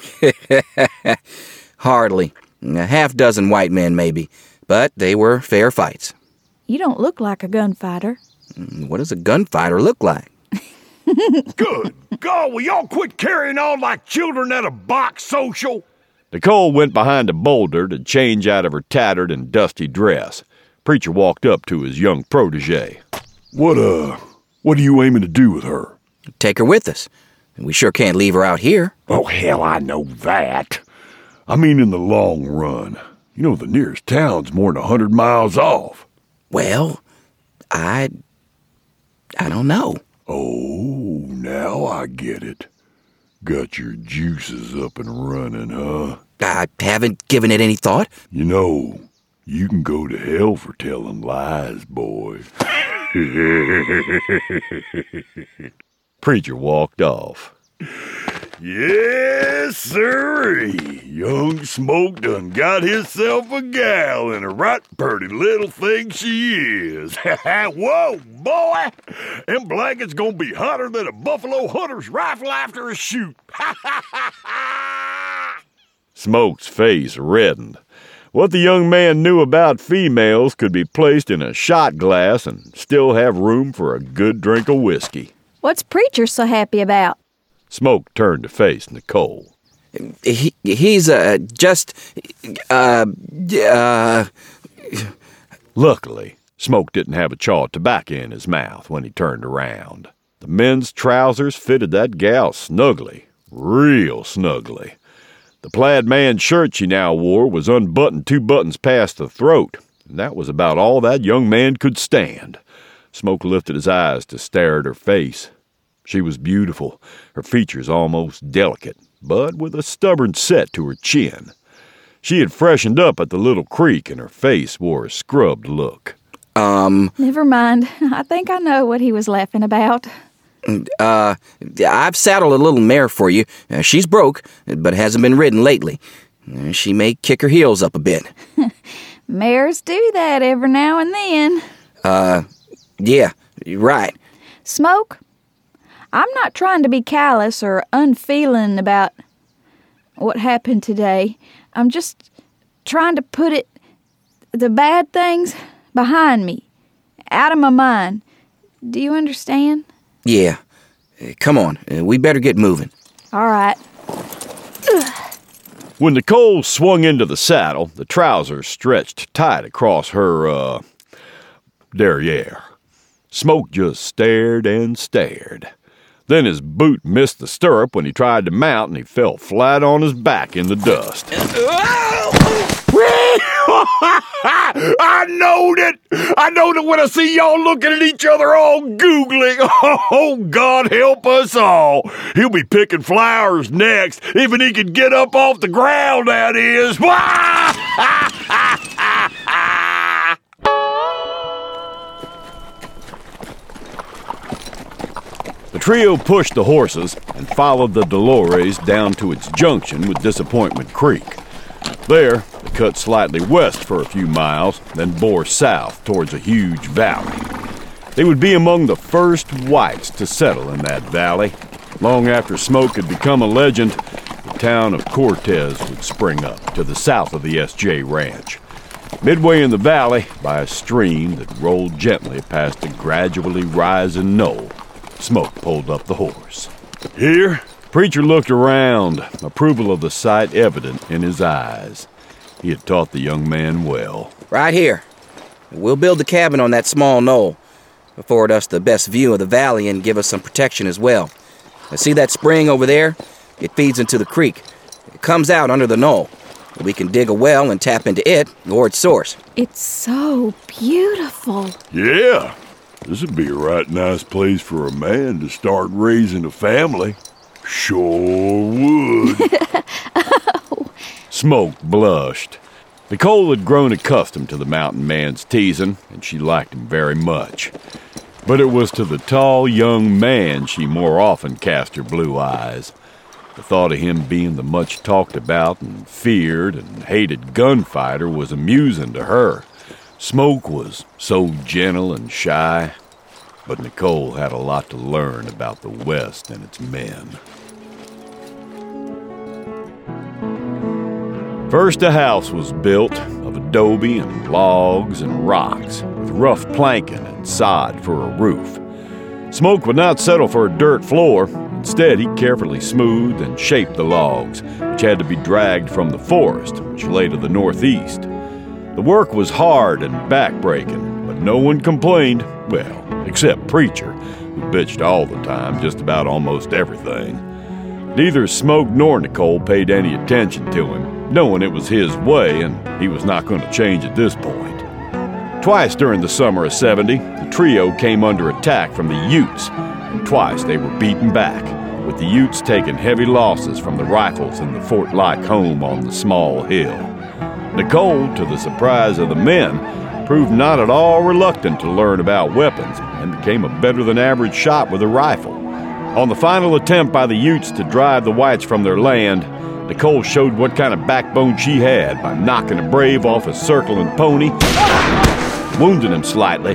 Hardly. A half-dozen white men, maybe. But they were fair fights. You don't look like a gunfighter. What does a gunfighter look like? Good God, will y'all quit carrying on like children at a box social? Nicole went behind a boulder to change out of her tattered and dusty dress. Preacher walked up to his young protege. What are you aiming to do with her? Take her with us. We sure can't leave her out here. Oh, hell, I know that. I mean in the long run. You know, the nearest town's more than 100 miles off. Well, I don't know. Oh, now I get it. Got your juices up and running, huh? I haven't given it any thought. You know, you can go to hell for telling lies, boy. Preacher walked off. Yes, sirree. Young Smoke done got himself a gal, and a right purty little thing she is. Whoa, boy! Them blankets gonna be hotter than a buffalo hunter's rifle after a shoot. Smoke's face reddened. What the young man knew about females could be placed in a shot glass and still have room for a good drink of whiskey. What's Preacher so happy about? Smoke turned to face Nicole. He's just. Luckily, Smoke didn't have a chaw of tobacco in his mouth when he turned around. The men's trousers fitted that gal snugly, real snugly. The plaid man shirt she now wore was unbuttoned 2 buttons past the throat, and that was about all that young man could stand. Smoke lifted his eyes to stare at her face. She was beautiful, her features almost delicate, but with a stubborn set to her chin. She had freshened up at the little creek, and her face wore a scrubbed look. Never mind. I think I know what he was laughing about. I've saddled a little mare for you. She's broke, but hasn't been ridden lately. She may kick her heels up a bit. Mares do that every now and then. Yeah, you're right. Smoke, I'm not trying to be callous or unfeeling about what happened today. I'm just trying to put the bad things behind me, out of my mind. Do you understand? Yeah. Come on, we better get moving. All right. When Nicole swung into the saddle, the trousers stretched tight across her, derriere. Smoke just stared and stared. Then his boot missed the stirrup when he tried to mount, and he fell flat on his back in the dust. I knowed it! I knowed it when I see y'all looking at each other all googly. Oh, God help us all. He'll be picking flowers next, if he can get up off the ground, that is. The trio pushed the horses and followed the Dolores down to its junction with Disappointment Creek. There, they cut slightly west for a few miles, then bore south towards a huge valley. They would be among the first whites to settle in that valley. Long after Smoke had become a legend, the town of Cortez would spring up to the south of the S.J. Ranch. Midway in the valley, by a stream that rolled gently past a gradually rising knoll, Smoke pulled up the horse. Here? Preacher looked around, approval of the sight evident in his eyes. He had taught the young man well. Right here. We'll build the cabin on that small knoll, afford us the best view of the valley and give us some protection as well. See that spring over there? It feeds into the creek. It comes out under the knoll. We can dig a well and tap into it or its source. It's so beautiful. Yeah. This would be a right nice place for a man to start raising a family. Sure would. Oh. Smoke blushed. Nicole had grown accustomed to the mountain man's teasing, and she liked him very much. But it was to the tall young man she more often cast her blue eyes. The thought of him being the much talked about and feared and hated gunfighter was amusing to her. Smoke was so gentle and shy, but Nicole had a lot to learn about the West and its men. First, a house was built of adobe and logs and rocks, with rough planking and sod for a roof. Smoke would not settle for a dirt floor. Instead, he carefully smoothed and shaped the logs, which had to be dragged from the forest, which lay to the northeast. The work was hard and backbreaking, but no one complained, well, except Preacher, who bitched all the time, just about almost everything. Neither Smoke nor Nicole paid any attention to him, knowing it was his way and he was not going to change at this point. Twice during the summer of '70, the trio came under attack from the Utes, and twice they were beaten back. with the Utes taking heavy losses from the rifles in the fort-like home on the small hill. Nicole, to the surprise of the men, proved not at all reluctant to learn about weapons and became a better-than-average shot with a rifle. On the final attempt by the Utes to drive the whites from their land, Nicole showed what kind of backbone she had by knocking a brave off his circling pony, wounding him slightly,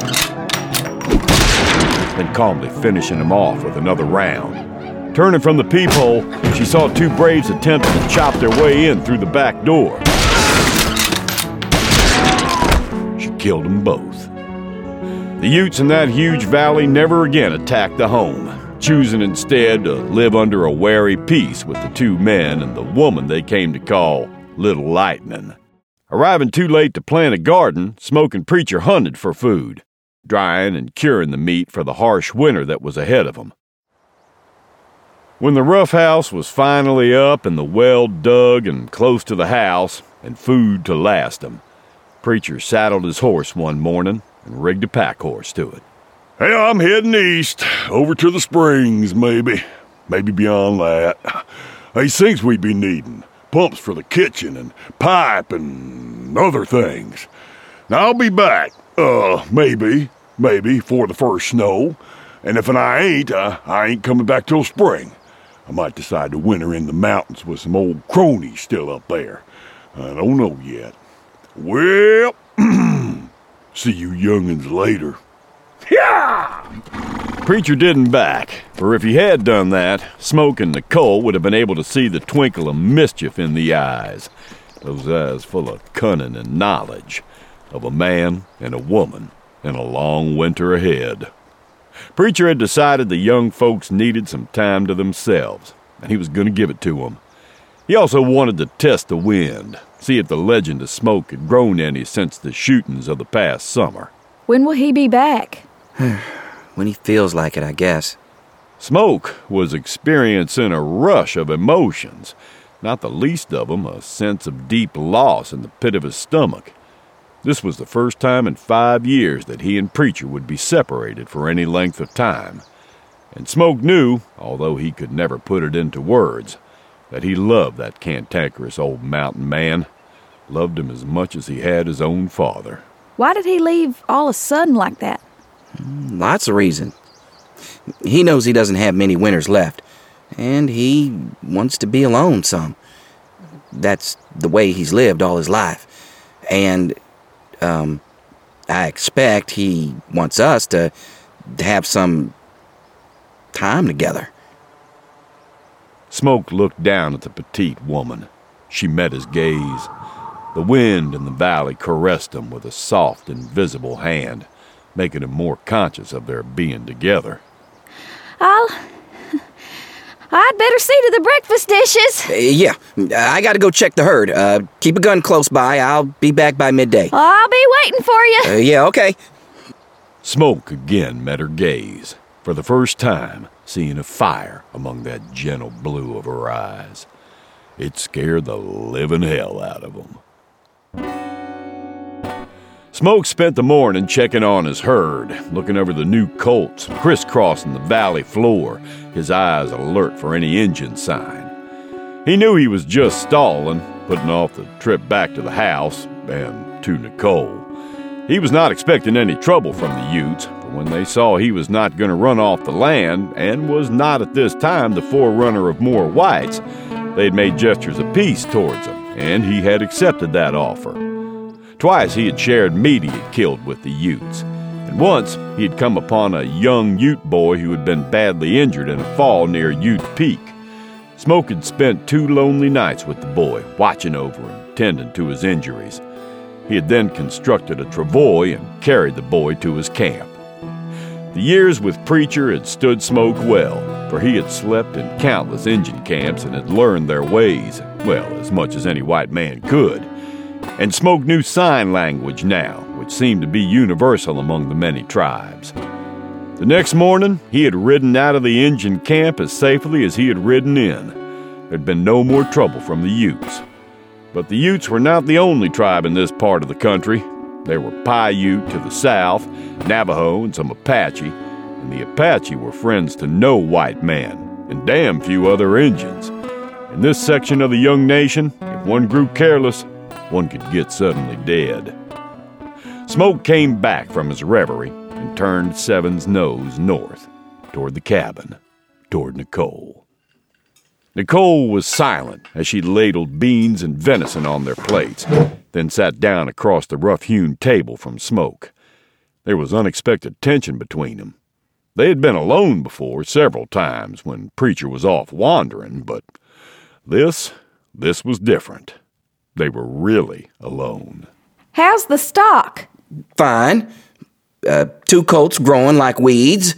then calmly finishing him off with another round. Turning from the peephole, she saw two braves attempt to chop their way in through the back door. She killed them both. The Utes in that huge valley never again attacked the home, choosing instead to live under a wary peace with the two men and the woman they came to call Little Lightning. Arriving too late to plant a garden, Smoke and Preacher hunted for food, drying and curing the meat for the harsh winter that was ahead of them. When the rough house was finally up and the well dug and close to the house and food to last them, Preacher saddled his horse one morning and rigged a pack horse to it. Hey, I'm heading east, over to the springs, maybe beyond that. These things we'd be needing. Pumps for the kitchen and pipe and other things. Now, I'll be back, maybe, for the first snow. And if I ain't coming back till spring. I might decide to winter in the mountains with some old cronies still up there. I don't know yet. Well, see you young'uns later. Yeah! Preacher didn't back, for if he had done that, Smoke and Nicole would have been able to see the twinkle of mischief in the eyes, those eyes full of cunning and knowledge, of a man and a woman in a long winter ahead. Preacher had decided the young folks needed some time to themselves, and he was going to give it to them. He also wanted to test the wind, see if the legend of Smoke had grown any since the shootings of the past summer. When will he be back? When he feels like it, I guess. Smoke was experiencing a rush of emotions, not the least of them a sense of deep loss in the pit of his stomach. This was the first time in 5 years that he and Preacher would be separated for any length of time. And Smoke knew, although he could never put it into words, that he loved that cantankerous old mountain man, loved him as much as he had his own father. Why did he leave all of a sudden like that? Lots of reasons. He knows he doesn't have many winters left, and he wants to be alone some. That's the way he's lived all his life. And, I expect he wants us to have some time together. Smoke looked down at the petite woman. She met his gaze. The wind in the valley caressed him with a soft, invisible hand, making him more conscious of their being together. I'd better see to the breakfast dishes. Yeah, I gotta go check the herd. Keep a gun close by. I'll be back by midday. I'll be waiting for you. Yeah, okay. Smoke again met her gaze, for the first time seeing a fire among that gentle blue of her eyes. It scared the living hell out of him. Smoke spent the morning checking on his herd, looking over the new colts, crisscrossing the valley floor, his eyes alert for any engine sign. He knew he was just stalling, putting off the trip back to the house and to Nicole. He was not expecting any trouble from the Utes, for when they saw he was not going to run off the land and was not at this time the forerunner of more whites, they had made gestures of peace towards him, and he had accepted that offer. Twice he had shared meat he had killed with the Utes, and once he had come upon a young Ute boy who had been badly injured in a fall near Ute Peak. Smoke had spent 2 lonely nights with the boy, watching over him, tending to his injuries. He had then constructed a travois and carried the boy to his camp. The years with Preacher had stood Smoke well, for he had slept in countless Injun camps and had learned their ways, well, as much as any white man could. And Smoke knew sign language now, which seemed to be universal among the many tribes. The next morning, he had ridden out of the Injun camp as safely as he had ridden in. There had been no more trouble from the Utes. But the Utes were not the only tribe in this part of the country. There were Paiute to the south, Navajo, and some Apache, and the Apache were friends to no white man, and damn few other Injuns. In this section of the young nation, if one grew careless, one could get suddenly dead. Smoke came back from his reverie and turned Seven's nose north, toward the cabin, toward Nicole. Nicole was silent as she ladled beans and venison on their plates, then sat down across the rough-hewn table from Smoke. There was unexpected tension between them. They had been alone before several times when Preacher was off wandering, but this was different. They were really alone. How's the stock? Fine. 2 colts growing like weeds.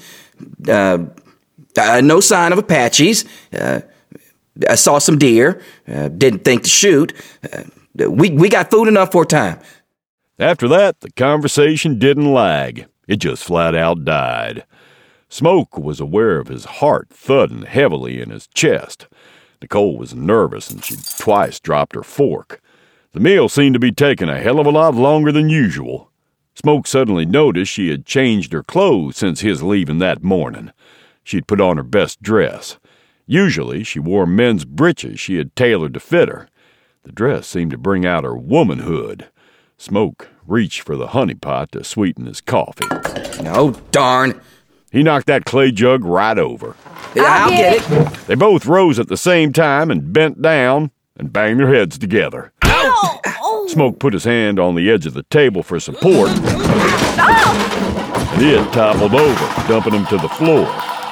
No sign of Apaches. I saw some deer. Didn't think to shoot. We got food enough for a time. After that, the conversation didn't lag. It just flat out died. Smoke was aware of his heart thudding heavily in his chest. Nicole was nervous and she'd twice dropped her fork. The meal seemed to be taking a hell of a lot longer than usual. Smoke suddenly noticed she had changed her clothes since his leaving that morning. She'd put on her best dress. Usually she wore men's breeches she had tailored to fit her. The dress seemed to bring out her womanhood. Smoke reached for the honey pot to sweeten his coffee. No, darn. He knocked that clay jug right over. I'll get it. They both rose at the same time and bent down and banged their heads together. Oh. Smoke put his hand on the edge of the table for support, and it toppled over, dumping him to the floor.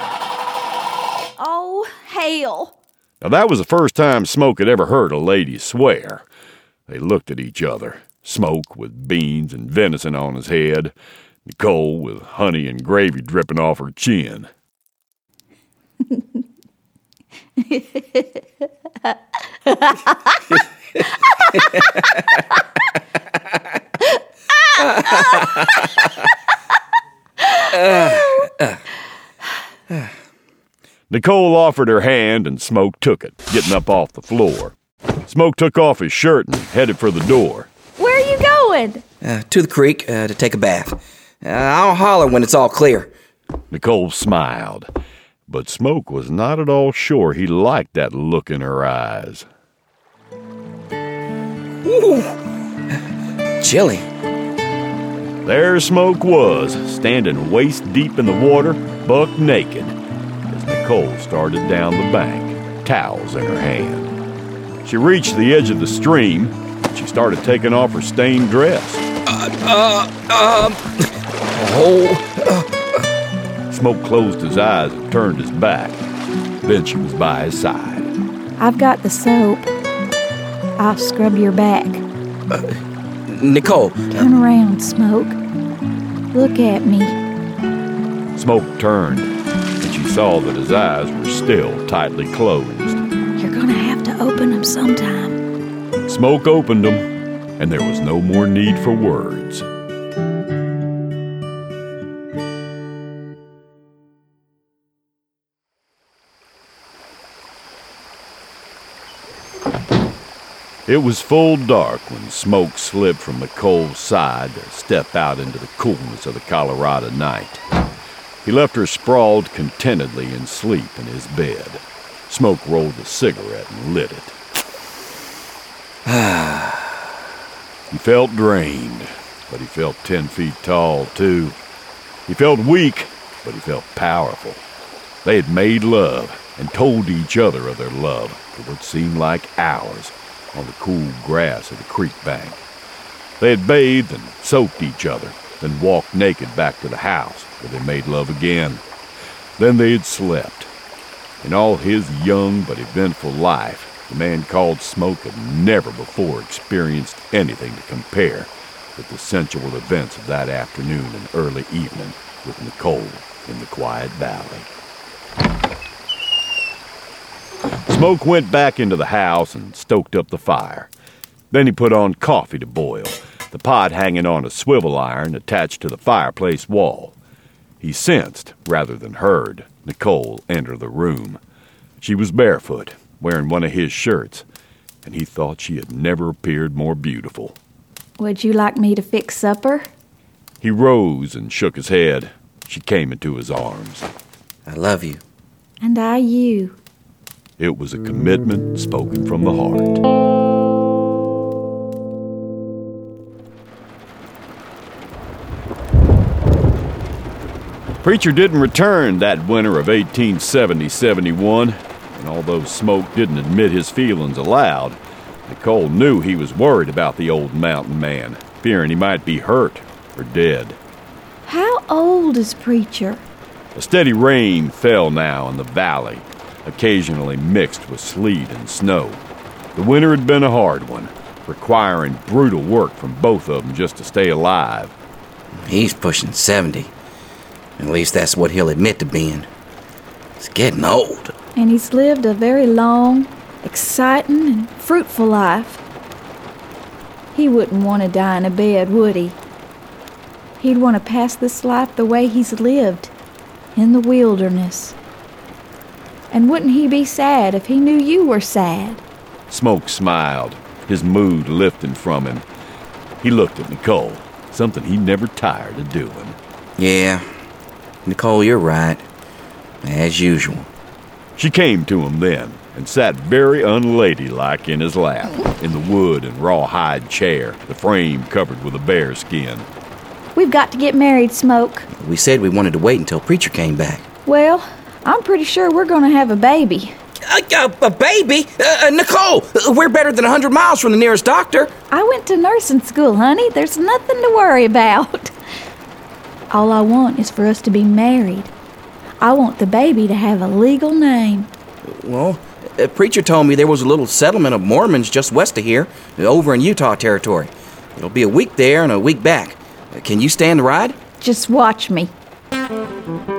Oh, hell. Now, that was the first time Smoke had ever heard a lady swear. They looked at each other, Smoke with beans and venison on his head, Nicole with honey and gravy dripping off her chin. Nicole offered her hand and Smoke took it, getting up off the floor. Smoke took off his shirt and headed for the door. Where are you going? To the creek to take a bath. I'll holler when it's all clear. Nicole smiled, but Smoke was not at all sure he liked that look in her eyes. Ooh, chilly. There Smoke was, standing waist deep in the water, buck naked, as Nicole started down the bank, towels in her hand. She reached the edge of the stream, and she started taking off her stained dress. Smoke closed his eyes and turned his back. Then she was by his side. I've got the soap. I'll scrub your back. Nicole. Turn around, Smoke. Look at me. Smoke turned, and she saw that his eyes were still tightly closed. You're gonna have to open them sometime. Smoke opened them, and there was no more need for words. It was full dark when Smoke slipped from Nicole's side to step out into the coolness of the Colorado night. He left her sprawled contentedly in sleep in his bed. Smoke rolled a cigarette and lit it. He felt drained, but he felt 10 feet tall, too. He felt weak, but he felt powerful. They had made love and told each other of their love for what seemed like hours on the cool grass of the creek bank. They had bathed and soaked each other, then walked naked back to the house where they made love again. Then they had slept. In all his young but eventful life, the man called Smoke had never before experienced anything to compare with the sensual events of that afternoon and early evening with Nicole in the quiet valley. Smoke went back into the house and stoked up the fire. Then he put on coffee to boil, the pot hanging on a swivel iron attached to the fireplace wall. He sensed, rather than heard, Nicole enter the room. She was barefoot, wearing one of his shirts, and he thought she had never appeared more beautiful. Would you like me to fix supper? He rose and shook his head. She came into his arms. I love you. And I you. It was a commitment spoken from the heart. Preacher didn't return that winter of 1870-71, and although Smoke didn't admit his feelings aloud, Nicole knew he was worried about the old mountain man, fearing he might be hurt or dead. How old is Preacher? A steady rain fell now in the valley, occasionally mixed with sleet and snow. The winter had been a hard one, requiring brutal work from both of them just to stay alive. He's pushing 70. At least that's what he'll admit to being. He's getting old. And he's lived a very long, exciting, and fruitful life. He wouldn't want to die in a bed, would he? He'd want to pass this life the way he's lived, in the wilderness. And wouldn't he be sad if he knew you were sad? Smoke smiled, his mood lifting from him. He looked at Nicole, something he never tired of doing. Yeah, Nicole, you're right. As usual. She came to him then and sat very unladylike in his lap, in the wood and rawhide chair, the frame covered with a bear skin. We've got to get married, Smoke. We said we wanted to wait until Preacher came back. Well, I'm pretty sure we're going to have a baby. A baby? Nicole, we're better than 100 miles from the nearest doctor. I went to nursing school, honey. There's nothing to worry about. All I want is for us to be married. I want the baby to have a legal name. Well, Preacher told me there was a little settlement of Mormons just west of here, over in Utah territory. It'll be a week there and a week back. Can you stand the ride? Just watch me.